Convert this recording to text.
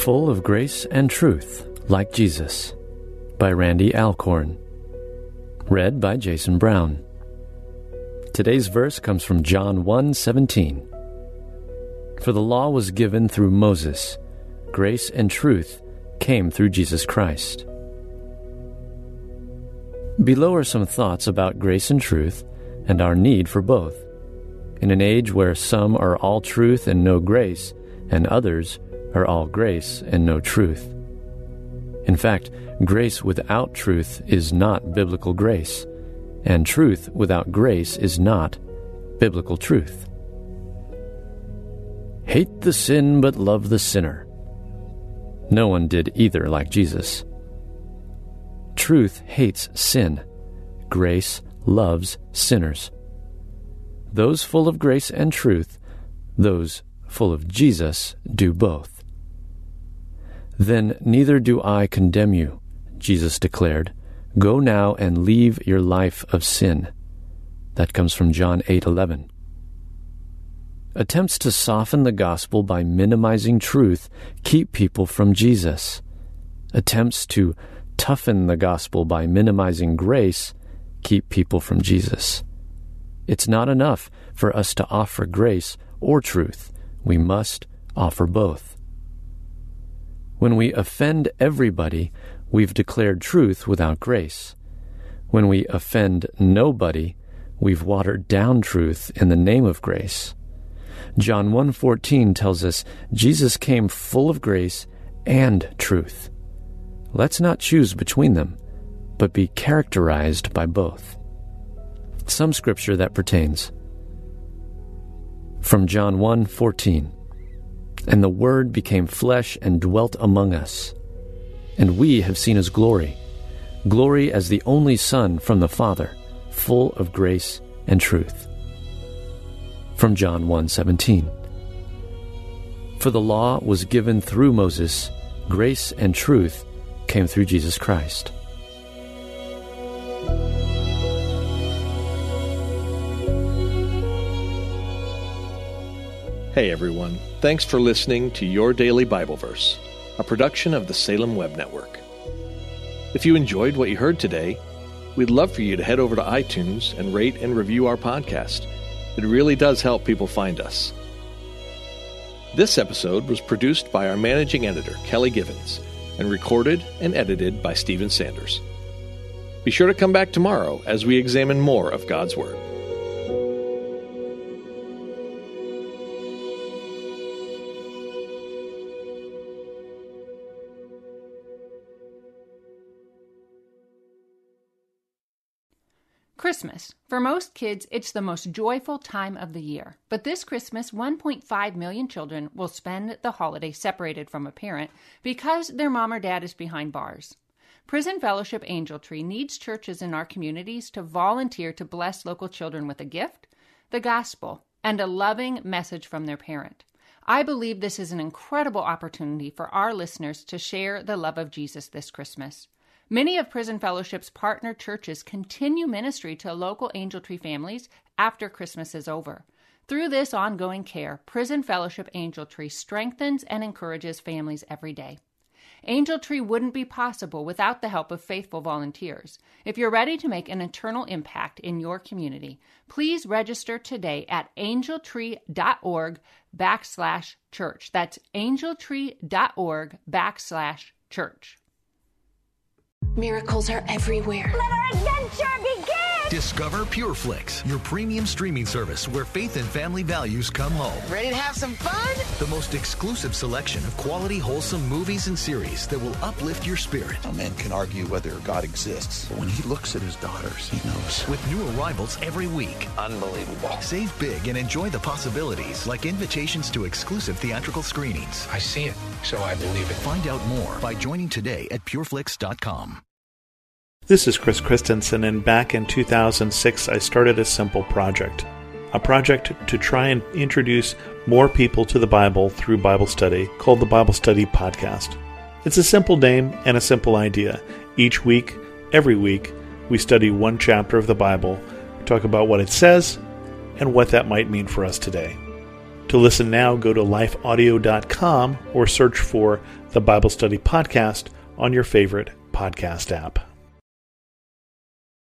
Full of Grace and Truth, Like Jesus, by Randy Alcorn. Read by Jason Brown. Today's verse comes from John 1:17. For the law was given through Moses, grace and truth came through Jesus Christ. Below are some thoughts about grace and truth and our need for both. In an age where some are all truth and no grace, and others are all grace and no truth. In fact, grace without truth is not biblical grace, and truth without grace is not biblical truth. Hate the sin but love the sinner. No one did either like Jesus. Truth hates sin. Grace loves sinners. Those full of grace and truth, those full of Jesus, do both. Then neither do I condemn you, Jesus declared. Go now and leave your life of sin. That comes from John 8:11. Attempts to soften the gospel by minimizing truth keep people from Jesus. Attempts to toughen the gospel by minimizing grace keep people from Jesus. It's not enough for us to offer grace or truth. We must offer both. When we offend everybody, we've declared truth without grace. When we offend nobody, we've watered down truth in the name of grace. John 1:14 tells us Jesus came full of grace and truth. Let's not choose between them, but be characterized by both. Some scripture that pertains. From John 1:14. And the Word became flesh and dwelt among us. And we have seen His glory, glory as the only Son from the Father, full of grace and truth. From John 1:17. For the law was given through Moses, grace and truth came through Jesus Christ. Hey everyone, thanks for listening to Your Daily Bible Verse, a production of the Salem Web Network. If you enjoyed what you heard today, we'd love for you to head over to iTunes and rate and review our podcast. It really does help people find us. This episode was produced by our managing editor, Kelly Givens, and recorded and edited by Stephen Sanders. Be sure to come back tomorrow as we examine more of God's Word. Christmas. For most kids, it's the most joyful time of the year. But this Christmas, 1.5 million children will spend the holiday separated from a parent because their mom or dad is behind bars. Prison Fellowship Angel Tree needs churches in our communities to volunteer to bless local children with a gift, the gospel, and a loving message from their parent. I believe this is an incredible opportunity for our listeners to share the love of Jesus this Christmas. Many of Prison Fellowship's partner churches continue ministry to local Angel Tree families after Christmas is over. Through this ongoing care, Prison Fellowship Angel Tree strengthens and encourages families every day. Angel Tree wouldn't be possible without the help of faithful volunteers. If you're ready to make an eternal impact in your community, please register today at angeltree.org/church. That's angeltree.org/church. Miracles are everywhere. Let our adventure begin! Discover PureFlix, your premium streaming service where faith and family values come home. Ready to have some fun? The most exclusive selection of quality, wholesome movies and series that will uplift your spirit. A man can argue whether God exists, but when he looks at his daughters, he knows. With new arrivals every week. Unbelievable. Save big and enjoy the possibilities, like invitations to exclusive theatrical screenings. I see it, so I believe it. Find out more by joining today at pureflix.com. This is Chris Christensen, and back in 2006 I started a simple project. A project to try and introduce more people to the Bible through Bible study called the Bible Study Podcast. It's a simple name and a simple idea. Each week, every week, we study one chapter of the Bible, talk about what it says, and what that might mean for us today. To To listen now, go to lifeaudio.com or search for the Bible Study Podcast on your favorite podcast app.